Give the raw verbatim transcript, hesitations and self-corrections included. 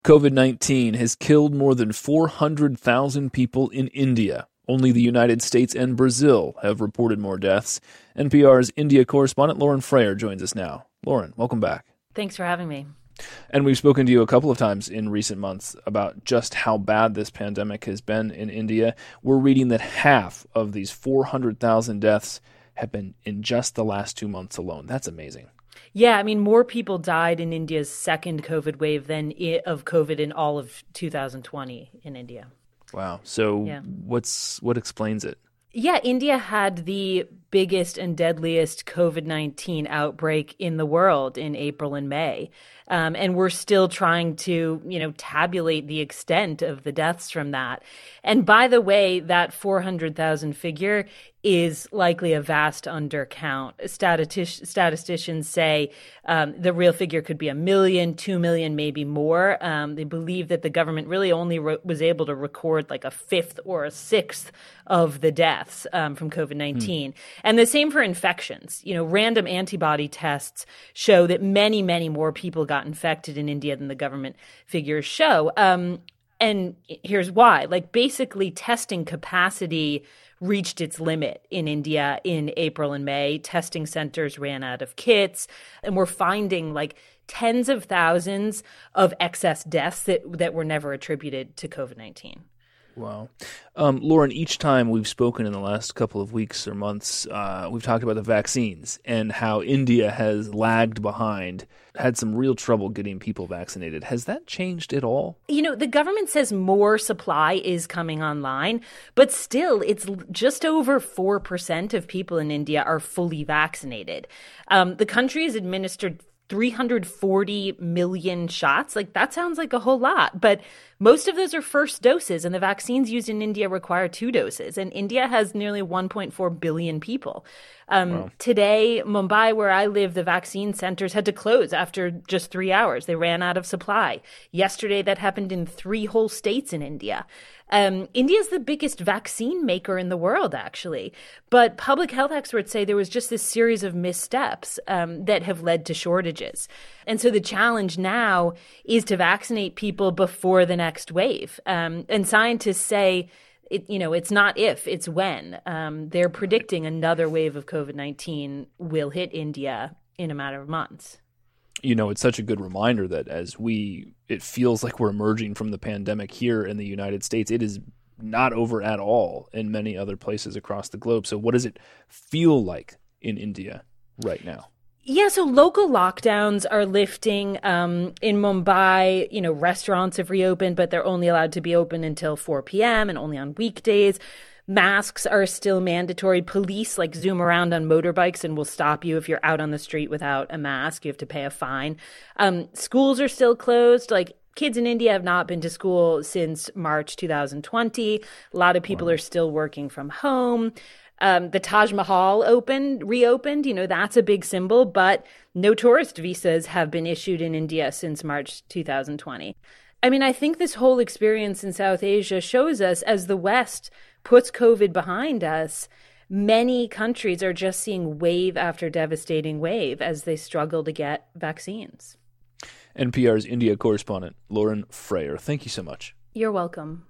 COVID nineteen has killed more than four hundred thousand people in India. Only the United States and Brazil have reported more deaths. N P R's India correspondent Lauren Frayer joins us now. Lauren, welcome back. Thanks for having me. And we've spoken to you a couple of times in recent months about just how bad this pandemic has been in India. We're reading that half of these four hundred thousand deaths have been in just the last two months alone. That's amazing. Yeah, I mean, more people died in India's second COVID wave than I- of COVID in all of two thousand twenty in India. Wow. So yeah. what's what explains it? Yeah, India had the biggest and deadliest COVID nineteen outbreak in the world in April and May. Um, and we're still trying to, you know, tabulate the extent of the deaths from that. And by the way, that four hundred thousand figure is likely a vast undercount. Statistic- statisticians say um, the real figure could be a million, two million, maybe more. Um, they believe that the government really only re- was able to record like a fifth or a sixth of the deaths um, from COVID nineteen. Mm. And the same for infections. You know, random antibody tests show that many, many more people got infected in India than the government figures show. Um, and here's why. Like, basically, testing capacity reached its limit in India in April and May. Testing centers ran out of kits, and we're finding like tens of thousands of excess deaths that, that were never attributed to COVID nineteen. Wow. Um, Lauren, each time we've spoken in the last couple of weeks or months, uh, we've talked about the vaccines and how India has lagged behind, had some real trouble getting people vaccinated. Has that changed at all? You know, the government says more supply is coming online, but still it's just over four percent of people in India are fully vaccinated. Um, the country has administered three hundred forty million shots. Like, that sounds like a whole lot, but most of those are first doses, and the vaccines used in India require two doses. And India has nearly one point four billion people. Um, wow. Today, Mumbai, where I live, the vaccine centers had to close after just three hours. They ran out of supply. Yesterday, that happened in three whole states in India. Um, India is the biggest vaccine maker in the world, actually. But public health experts say there was just this series of missteps um, that have led to shortages. And so the challenge now is to vaccinate people before the next wave. Um, and scientists say, it, you know, it's not if, it's when. Um, they're predicting another wave of COVID nineteen will hit India in a matter of months. You know, it's such a good reminder that as we, it feels like we're emerging from the pandemic here in the United States, it is not over at all in many other places across the globe. So what does it feel like in India right now? Yeah, so local lockdowns are lifting. Um, in Mumbai, you know, restaurants have reopened, but they're only allowed to be open until four p.m. and only on weekdays. Masks are still mandatory. Police like zoom around on motorbikes and will stop you if you're out on the street without a mask. You have to pay a fine. Um, schools are still closed. Like, kids in India have not been to school since March two thousand twenty. A lot of people wow. are still working from home. Um, the Taj Mahal opened, reopened, you know, that's a big symbol, but no tourist visas have been issued in India since March two thousand twenty. I mean, I think this whole experience in South Asia shows us, as the West puts COVID behind us, many countries are just seeing wave after devastating wave as they struggle to get vaccines. N P R's India correspondent, Lauren Frayer, thank you so much. You're welcome.